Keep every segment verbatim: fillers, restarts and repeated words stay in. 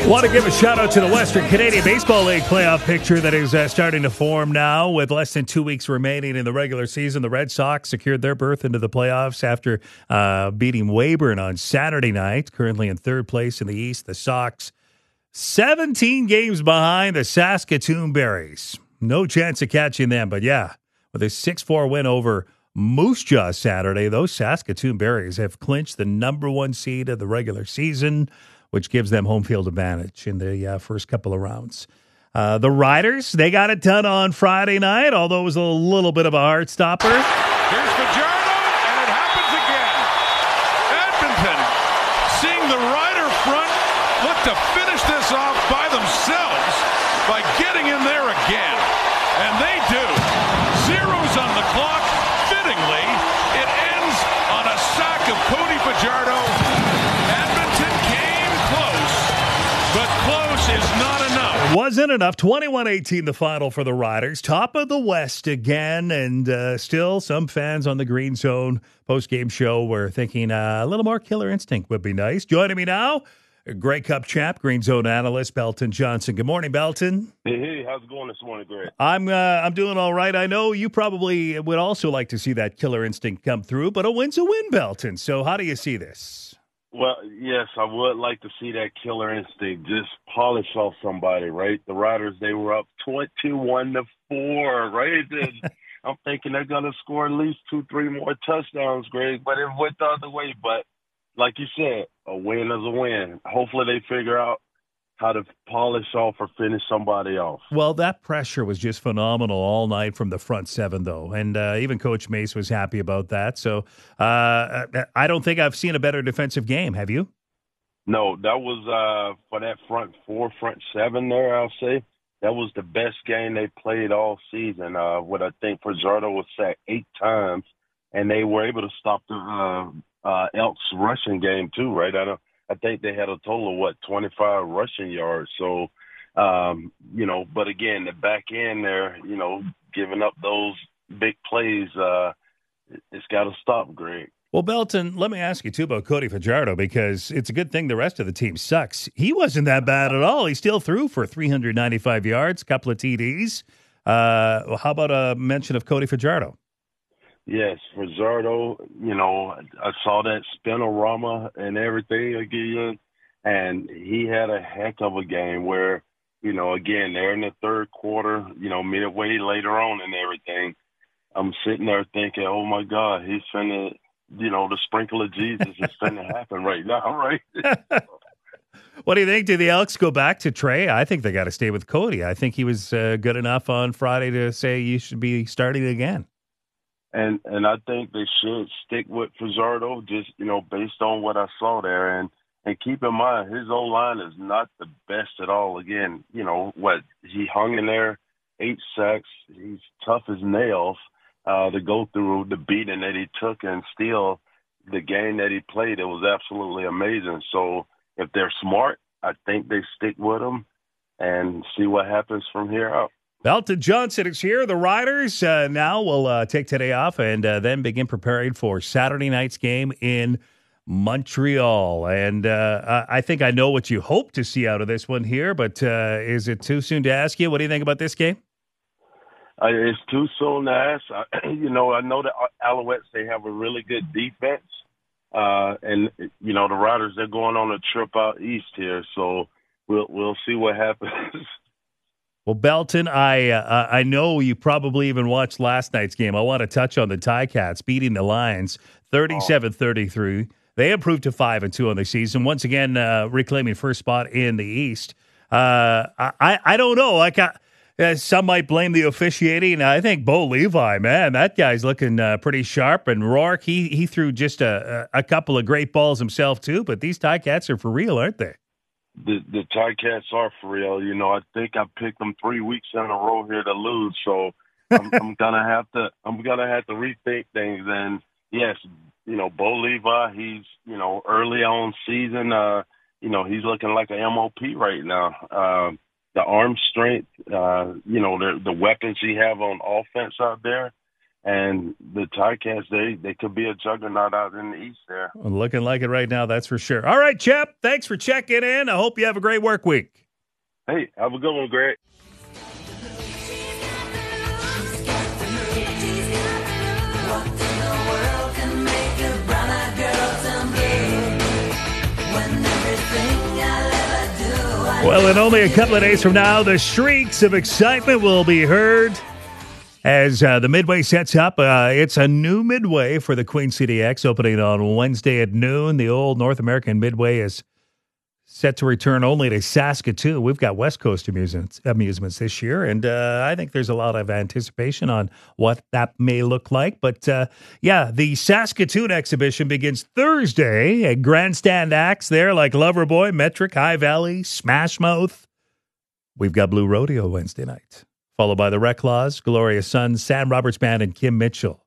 Want to give a shout out to the Western Canadian Baseball League playoff picture that is uh, starting to form now. With less than two weeks remaining in the regular season, the Red Sox secured their berth into the playoffs after uh, beating Weyburn on Saturday night. Currently in third place in the East, the Sox seventeen games behind the Saskatoon Berries. No chance of catching them, but yeah, with a six four win over Moose Jaw Saturday, those Saskatoon Berries have clinched the number one seed of the regular season, which gives them home field advantage in the uh, first couple of rounds. Uh, the Riders, they got it done on Friday night, although it was a little bit of a heart stopper. Here's Fajardo, and it happens again. Edmonton, seeing the Rider front, look to finish this off by themselves by getting in there again. And they do. Zeros on the clock. Fittingly, it ends on a sack of Cody Fajardo. But close is not enough. Wasn't enough. twenty-one eighteen the final for the Riders. Top of the West again. And uh, still some fans on the Green Zone post-game show were thinking uh, a little more Killer Instinct would be nice. Joining me now, Grey Cup champ, Green Zone analyst, Belton Johnson. Good morning, Belton. Hey, hey, how's it going this morning, Greg? I'm, uh, I'm doing all right. I know you probably would also like to see that Killer Instinct come through, but a win's a win, Belton. So how do you see this? Well, yes, I would like to see that Killer Instinct just polish off somebody, right? The Riders, they were up twenty-one to four, right? And I'm thinking they're going to score at least two, three more touchdowns, Greg, but it went the other way. But like you said, a win is a win. Hopefully they figure out how to polish off or finish somebody off. Well, that pressure was just phenomenal all night from the front seven, though. And uh, even Coach Mace was happy about that. So uh, I don't think I've seen a better defensive game. Have you? No, that was uh, for that front four, front seven there, I'll say. That was the best game they played all season. Uh, what I think Fajardo was sacked eight times, and they were able to stop the uh, uh, Elks rushing game too, right? I don't. I think they had a total of, what, twenty-five rushing yards. So, um, you know, but again, the back end there, you know, giving up those big plays, uh, it's got to stop, Greg. Well, Belton, let me ask you, too, about Cody Fajardo, because it's a good thing the rest of the team sucks. He wasn't that bad at all. He still threw for three hundred ninety-five yards, a couple of T Ds. Uh, how about a mention of Cody Fajardo? Yes, Fajardo, you know, I saw that spinorama and everything again, and he had a heck of a game where, you know, again, they're in the third quarter, you know, midway later on and everything. I'm sitting there thinking, oh, my God, he's finna, you know, the sprinkle of Jesus is finna happen right now, right? What do you think? Do the Elks go back to Trey? I think they got to stay with Cody. I think he was uh, good enough on Friday to say you should be starting again. And and I think they should stick with Fajardo, just, you know, based on what I saw there. And, and keep in mind, his O-line is not the best at all. Again, you know, what, he hung in there, eight sacks. He's tough as nails uh, to go through the beating that he took, and still the game that he played, it was absolutely amazing. So if they're smart, I think they stick with him and see what happens from here out. Belton Johnson is here. The Riders uh, now will uh, take today off and uh, then begin preparing for Saturday night's game in Montreal. And uh, I think I know what you hope to see out of this one here, but uh, is it too soon to ask you? What do you think about this game? Uh, it's too soon to ask. I, you know, I know the Alouettes, they have a really good defense. Uh, and, you know, the Riders, they're going on a trip out east here. So we'll we'll see what happens. Well, Belton, I uh, I know you probably even watched last night's game. I want to touch on the Ticats beating the Lions thirty-seven thirty-three. They improved to five and two on the season. Once again, uh, reclaiming first spot in the East. Uh, I I don't know. Like I, uh, some might blame the officiating. I think Bo Levi, man, that guy's looking uh, pretty sharp. And Rourke, he he threw just a a couple of great balls himself too. But these Ticats are for real, aren't they? The the Ticats are for real. You know, I think I picked them three weeks in a row here to lose, so I'm, I'm gonna have to I'm gonna have to rethink things. And yes, you know, Bo Levi, he's you know early on season, uh, you know, he's looking like an M O P right now. Uh, the arm strength, uh, you know, the the weapons he have on offense out there, And the Ticats, they, they could be a juggernaut out in the East there. Looking like it right now, that's for sure. All right, Chep, thanks for checking in. I hope you have a great work week. Hey, have a good one, Greg. Well, in only a couple of days from now, the shrieks of excitement will be heard as uh, the Midway sets up. Uh, it's a new Midway for the Queen City X, opening on Wednesday at noon. The old North American Midway is set to return only to Saskatoon. We've got West Coast amusements, amusements this year, and uh, I think there's a lot of anticipation on what that may look like. But, uh, yeah, the Saskatoon exhibition begins Thursday at Grandstand Acts there, like Loverboy, Metric, High Valley, Smash Mouth. We've got Blue Rodeo Wednesday night, followed by the Reclaws, Gloria Sons, Sam Roberts Band, and Kim Mitchell.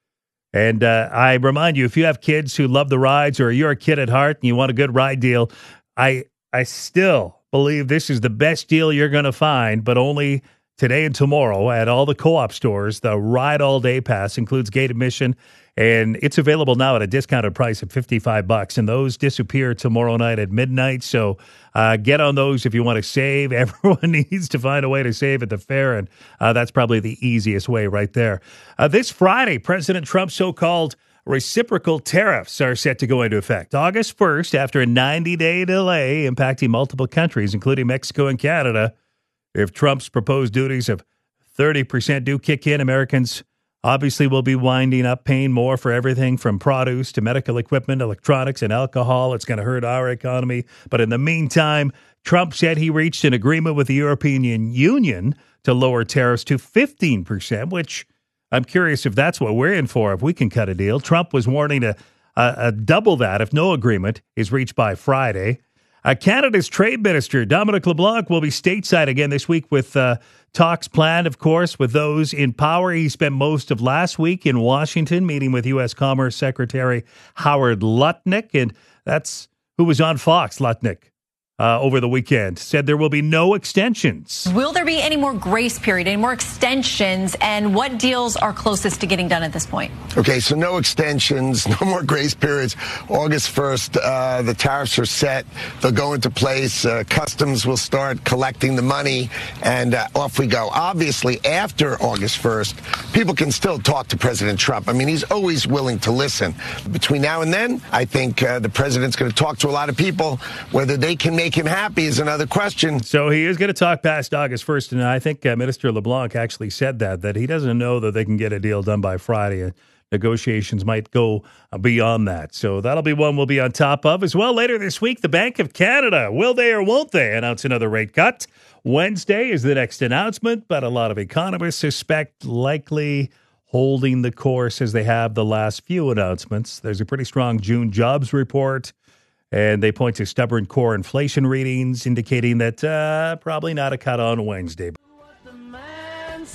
And uh, I remind you, if you have kids who love the rides or you're a kid at heart and you want a good ride deal, I I still believe this is the best deal you're going to find, but only today and tomorrow at all the co-op stores. The Ride All Day Pass includes gate admission, and it's available now at a discounted price of fifty-five bucks, and those disappear tomorrow night at midnight. So uh, get on those if you want to save. Everyone needs to find a way to save at the fair, and uh, that's probably the easiest way right there. Uh, this Friday, President Trump's so-called reciprocal tariffs are set to go into effect August first after a ninety-day delay impacting multiple countries, including Mexico and Canada. If Trump's proposed duties of thirty percent do kick in, Americans obviously will be winding up paying more for everything from produce to medical equipment, electronics, and alcohol. It's going to hurt our economy. But in the meantime, Trump said he reached an agreement with the European Union to lower tariffs to fifteen percent, which I'm curious if that's what we're in for, if we can cut a deal. Trump was warning to uh, uh, double that if no agreement is reached by Friday. Uh, Canada's Trade Minister, Dominic LeBlanc, will be stateside again this week with uh, talks planned, of course, with those in power. He spent most of last week in Washington meeting with U S Commerce Secretary Howard Lutnick, and that's who was on Fox, Lutnick. Uh, over the weekend, said there will be no extensions. Will there be any more grace period, any more extensions, and what deals are closest to getting done at this point? Okay, so no extensions, no more grace periods. August first, uh, the tariffs are set. They'll go into place. Uh, customs will start collecting the money, and uh, off we go. Obviously, after August first, people can still talk to President Trump. I mean, he's always willing to listen. Between now and then, I think uh, the president's going to talk to a lot of people. Whether they can make Make him happy is another question. So he is going to talk past August first, and I think uh, Minister LeBlanc actually said that, that he doesn't know that they can get a deal done by Friday. And negotiations might go uh, beyond that. So that'll be one we'll be on top of. As well, later this week, the Bank of Canada, will they or won't they announce another rate cut? Wednesday is the next announcement, but a lot of economists suspect likely holding the course as they have the last few announcements. There's a pretty strong June jobs report, and they point to stubborn core inflation readings, indicating that uh, probably not a cut on Wednesday. What the man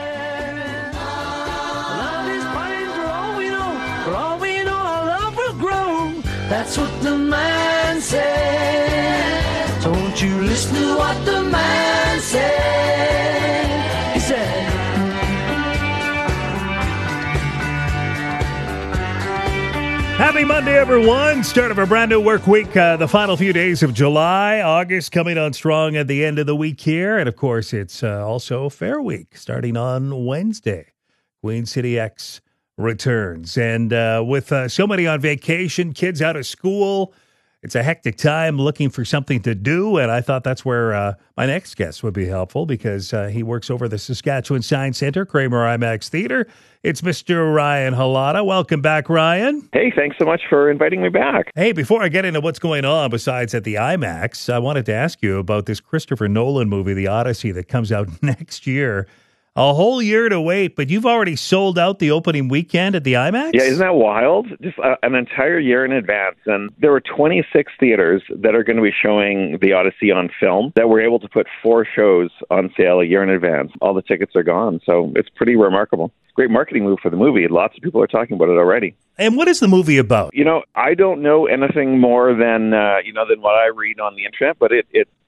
said. Love is fine for all we know. For all we know, our love will grow. That's what the man said. Don't you listen to what the man said. He said. Happy Monday, everyone. Start of a brand new work week. Uh, the final few days of July. August coming on strong at the end of the week here. And, of course, it's uh, also Fair Week starting on Wednesday. Queen City X returns. And uh, with uh, so many on vacation, kids out of school, it's a hectic time looking for something to do. And I thought that's where uh, my next guest would be helpful, because uh, he works over the Saskatchewan Science Centre, Kramer IMAX Theater. It's Mister Ryan Halata. Welcome back, Ryan. Hey, thanks so much for inviting me back. Hey, before I get into what's going on besides at the IMAX, I wanted to ask you about this Christopher Nolan movie, The Odyssey, that comes out next year. A whole year to wait, but you've already sold out the opening weekend at the IMAX? Yeah, isn't that wild? Just uh, an entire year in advance. And there were twenty-six theaters that are going to be showing The Odyssey on film that were able to put four shows on sale a year in advance. All the tickets are gone, so it's pretty remarkable. Great marketing move for the movie. Lots of people are talking about it already. And what is the movie about? You know, I don't know anything more than, uh, you know, than what I read on the internet, but it, it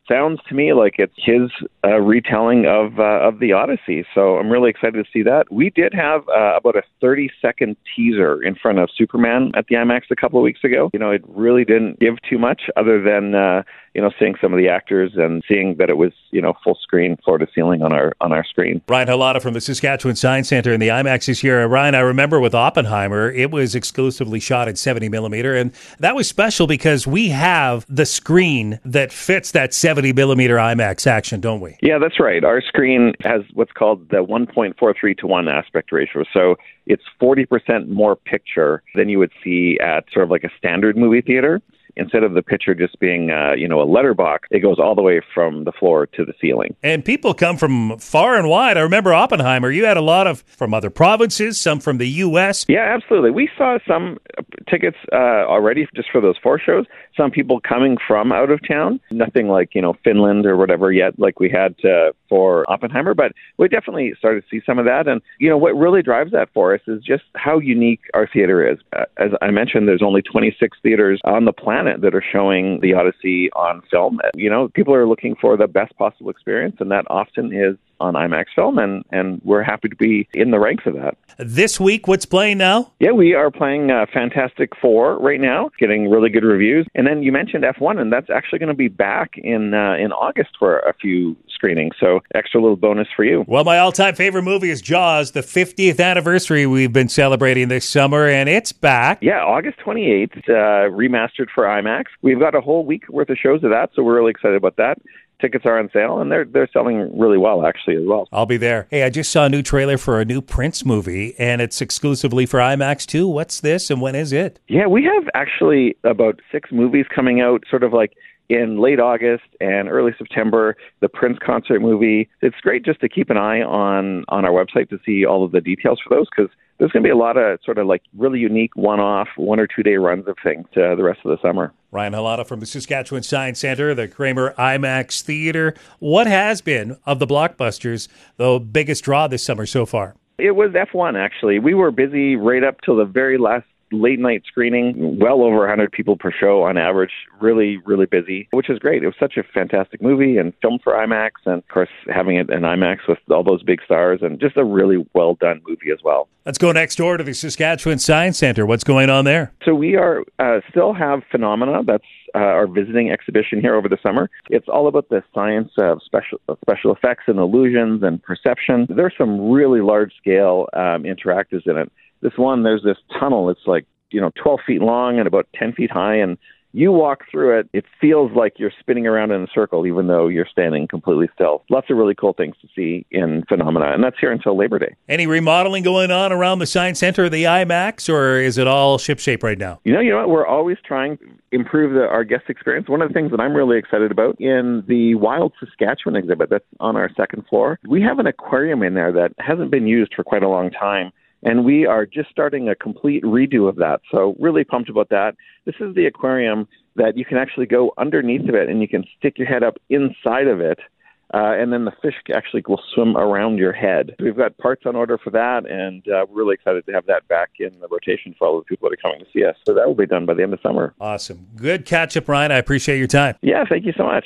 sounds to me like it's his uh, retelling of uh, of the Odyssey. So I'm really excited to see that. We did have uh, about a thirty second teaser in front of Superman at the IMAX a couple of weeks ago. You know, it really didn't give too much other than uh, you know seeing some of the actors and seeing that it was you know full screen, floor to ceiling on our on our screen. Ryan Halata from the Saskatchewan Science Centre in the IMAX this year. Ryan, I remember with Oppenheimer, it was exclusively shot at seventy millimeter, and that was special because we have the screen that fits that seventy millimeter IMAX action, don't we? Yeah, that's right. Our screen has what's called the one point four three to one aspect ratio. So it's forty percent more picture than you would see at sort of like a standard movie theater. Instead of the picture just being, uh, you know, a letterbox, it goes all the way from the floor to the ceiling. And people come from far and wide. I remember Oppenheimer, you had a lot of from other provinces, some from the U S. Yeah, absolutely. We saw some tickets uh, already just for those four shows. Some people coming from out of town. Nothing like, you know, Finland or whatever yet like we had uh, for Oppenheimer. But we definitely started to see some of that. And, you know, what really drives that for us is just how unique our theater is. Uh, as I mentioned, there's only twenty-six theaters on the planet that are showing the Odyssey on film. You know, people are looking for the best possible experience, and that often is on IMAX film, and, and we're happy to be in the ranks of that. This week, what's playing now? Yeah, we are playing uh, Fantastic Four right now, getting really good reviews. And then you mentioned F one, and that's actually going to be back in uh, in August for a few screenings. So extra little bonus for you. Well, my all-time favorite movie is Jaws, the fiftieth anniversary we've been celebrating this summer, and it's back. Yeah, August twenty-eighth, uh, remastered for IMAX. We've got a whole week worth of shows of that, so we're really excited about that. Tickets are on sale, and they're they're selling really well, actually, as well. I'll be there. Hey, I just saw a new trailer for a new Prince movie, and it's exclusively for IMAX, too. What's this, and when is it? Yeah, we have actually about six movies coming out, sort of like in late August and early September, the Prince concert movie. It's great just to keep an eye on, on our website to see all of the details for those, because there's going to be a lot of sort of like really unique one-off, one or two-day runs of things uh, the rest of the summer. Ryan Halata from the Saskatchewan Science Centre, the Kramer IMAX Theatre. What has been, of the blockbusters, the biggest draw this summer so far? It was F one, actually. We were busy right up till the very last late night screening, well over one hundred people per show on average, really, really busy, which is great. It was such a fantastic movie and filmed for IMAX, and of course having it in IMAX with all those big stars, and just a really well done movie as well. Let's go next door to the Saskatchewan Science Centre. What's going on there? So we are uh, still have Phenomena. That's uh, our visiting exhibition here over the summer. It's all about the science of special of special effects and illusions and perception. There's some really large scale um, interactives in it. This one, there's this tunnel. It's like, you know, twelve feet long and about ten feet high. And you walk through it, it feels like you're spinning around in a circle, even though you're standing completely still. Lots of really cool things to see in Phenomena. And that's here until Labor Day. Any remodeling going on around the Science Centre or the IMAX, or is it all shipshape right now? You know, you know what? We're always trying to improve the, our guest experience. One of the things that I'm really excited about in the Wild Saskatchewan exhibit that's on our second floor, we have an aquarium in there that hasn't been used for quite a long time. And we are just starting a complete redo of that. So really pumped about that. This is the aquarium that you can actually go underneath of it, and you can stick your head up inside of it. Uh, and then the fish actually will swim around your head. We've got parts on order for that, and uh, we're really excited to have that back in the rotation for all the people that are coming to see us. So that will be done by the end of summer. Awesome. Good catch up, Ryan. I appreciate your time. Yeah, thank you so much.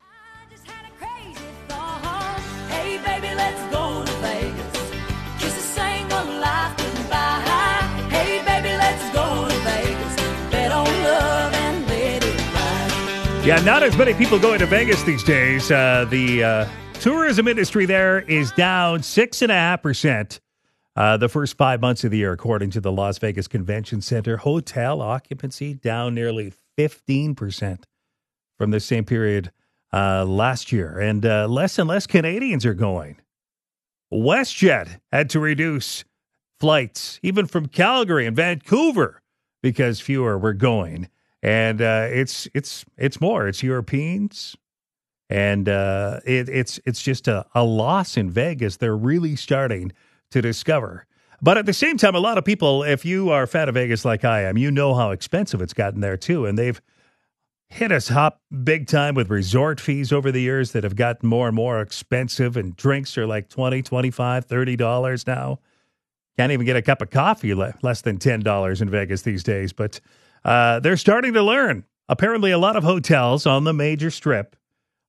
Yeah, not as many people going to Vegas these days. Uh, the uh, tourism industry there is down six point five percent uh, the first five months of the year, according to the Las Vegas Convention Center. Hotel occupancy down nearly fifteen percent from the same period uh, last year. And uh, less and less Canadians are going. WestJet had to reduce flights, even from Calgary and Vancouver, because fewer were going. And uh, it's it's it's more. It's Europeans, and uh, it, it's it's just a, a loss in Vegas. They're really starting to discover. But at the same time, a lot of people, if you are a fan of Vegas like I am, you know how expensive it's gotten there too. And they've hit us up big time with resort fees over the years that have gotten more and more expensive. And drinks are like twenty dollars, twenty-five dollars, thirty dollars now. Can't even get a cup of coffee less than ten dollars in Vegas these days. But Uh, they're starting to learn. Apparently, a lot of hotels on the major strip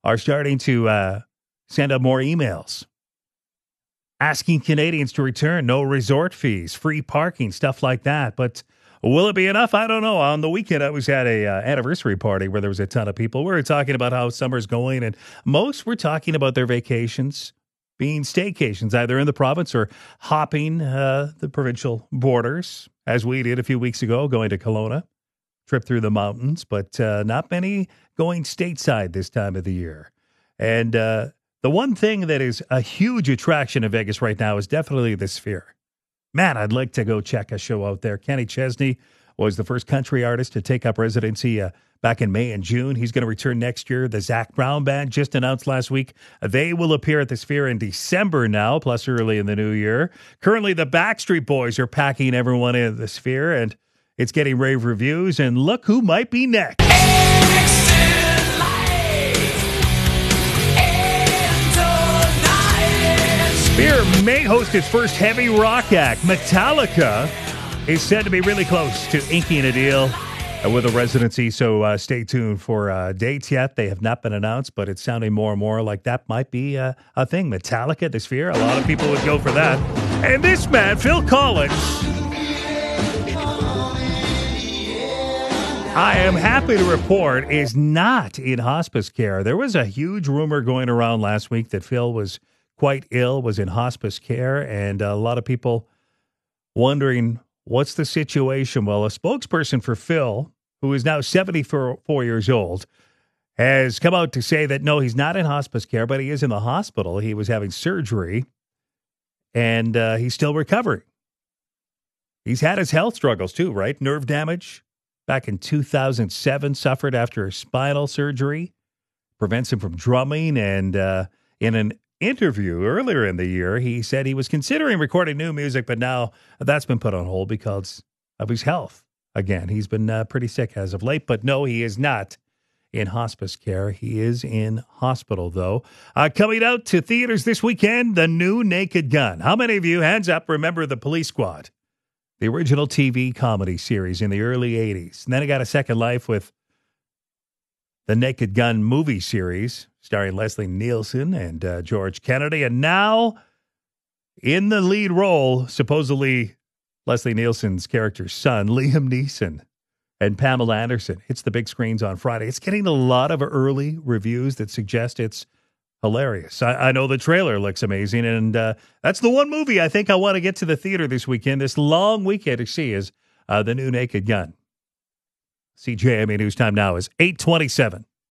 are starting to uh, send out more emails asking Canadians to return. No resort fees, free parking, stuff like that. But will it be enough? I don't know. On the weekend, I was at a uh, anniversary party where there was a ton of people. We were talking about how summer's going, and most were talking about their vacations being staycations, either in the province or hopping uh, the provincial borders, as we did a few weeks ago, going to Kelowna, trip through the mountains, but uh, not many going stateside this time of the year. And uh, the one thing that is a huge attraction in Vegas right now is definitely the Sphere. Man, I'd like to go check a show out there. Kenny Chesney was the first country artist to take up residency uh, back in May and June. He's going to return next year. The Zac Brown Band just announced last week they will appear at the Sphere in December now, plus early in the new year. Currently, the Backstreet Boys are packing everyone in the Sphere, and it's getting rave reviews. And look who might be next. Sphere may host its first heavy rock act. Metallica is said to be really close to inking a deal with a residency, so uh, stay tuned for uh, dates yet. They have not been announced, but it's sounding more and more like that might be uh, a thing. Metallica at the Sphere, a lot of people would go for that. And this man, Phil Collins, I am happy to report, is not in hospice care. There was a huge rumor going around last week that Phil was quite ill, was in hospice care, and a lot of people wondering, what's the situation? Well, a spokesperson for Phil, who is now seventy-four years old, has come out to say that, no, he's not in hospice care, but he is in the hospital. He was having surgery, and uh, he's still recovering. He's had his health struggles, too, right? Nerve damage back in two thousand seven, suffered after spinal surgery, prevents him from drumming, and uh, in an interview earlier in the year, he said he was considering recording new music, but now that's been put on hold because of his health. Again, he's been uh, pretty sick as of late, but no, he is not in hospice care. He is in hospital, though. Uh, coming out to theaters this weekend, the new Naked Gun. How many of you, hands up, remember the Police Squad? The original T V comedy series in the early eighties. And then it got a second life with the Naked Gun movie series, starring Leslie Nielsen and uh, George Kennedy. And now, in the lead role, supposedly Leslie Nielsen's character's son, Liam Neeson, and Pamela Anderson. Hits the big screens on Friday. It's getting a lot of early reviews that suggest it's hilarious. I, I know the trailer looks amazing, and uh, that's the one movie I think I want to get to the theater this weekend, this long weekend to see, is uh, the new Naked Gun. C J M A News time now is eight twenty-seven.